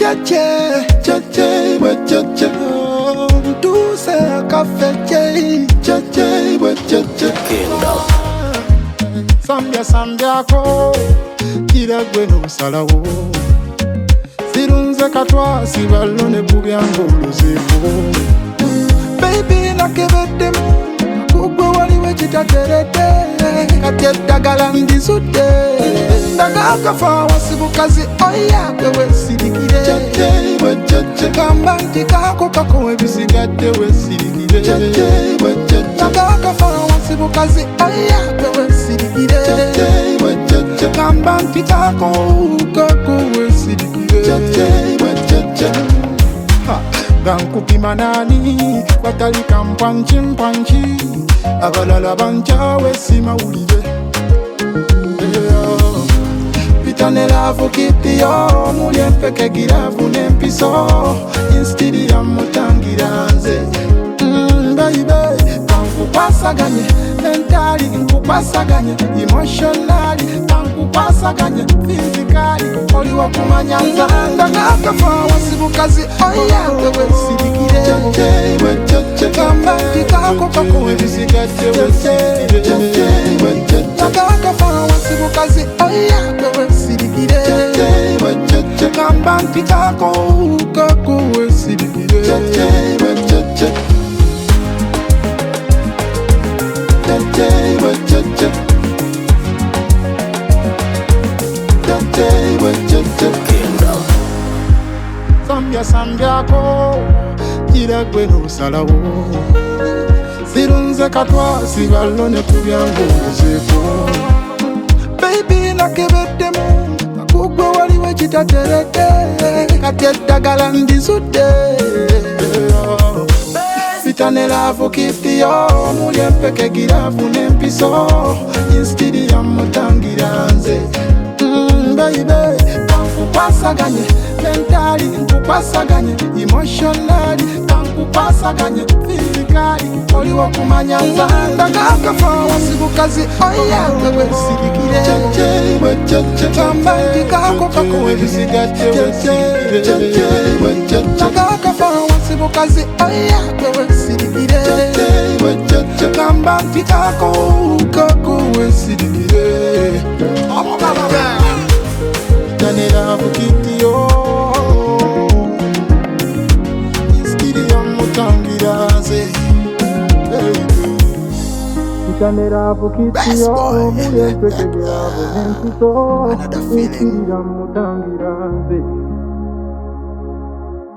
Cheche, cheche, we cheche. Do say a cafe, cheche, we cheche. Sambia sambia ko, kira gwe no salawo. Sirunze katwa sibalone bugyango luzeko. Baby nakebedde kugwe waliwe kitaterete. Katyedagala ndisude. Daga kafa wasibukazi oya kwewe sirikire. Cheche we cheche. Kamba ntikako kako ebisigadde we sirikire. Cheche we cheche. Daga kafa wasibukazi oya kwewe sirikire. Cheche we cheche. Kamba ntikako kako we sirikire. Cheche we cheche. Gankupima nani batalika mpanchi mpanchi. Abalala banchawe simawulire. Pitanela vukitiyo mulye mpeke giravu nempiso. Instiri ya mutangiranze. Baby kankupasaganye mentally, nkupasaganye emotionally, kankupasaganye physically. Oliwa kumanyanza ndakafa wasibukazi oya wewe sirikire. Cheche we cheche. Kamba tikako kako ebisigadde we sirikire. Cheche we cheche. Ndakafa wasibukazi oya wewe sirikire. Cheche we cheche. Kamba tikako kako we sirikire. Cheche we cheche. Cheche we cheche. Cheche we cheche. Sambia sambia ko, kira gwe no salawo. Sirunze katwa sibalone kubyango luzeko. Baby nakebedde kugwe waliwe kitaterete. Katyedagala ndisude. Pitanela vukitiyo mulye mpeke giravu nempiso. Instiri ya mutangiranze. Baby kankupasaganye mentally, nkupasaganye emotionally, kankupasaganye physically. Oliwa kumanyanza ndakafa wasibukazi oya wewe sirikire. Cheche we cheche. Kamba ndikako kako ebisigadde we sirikire. Cheche we cheche. Ndakafa wasibukazi oya wewe sirikire. Cheche we cheche. Kamba ndikako kako we sirikire. Pitanela vukitiyo instiri ya mutangiranze. Pitanela vukitiyo mulye mpeke giravu nempiso. Instiri ya mutangiranze.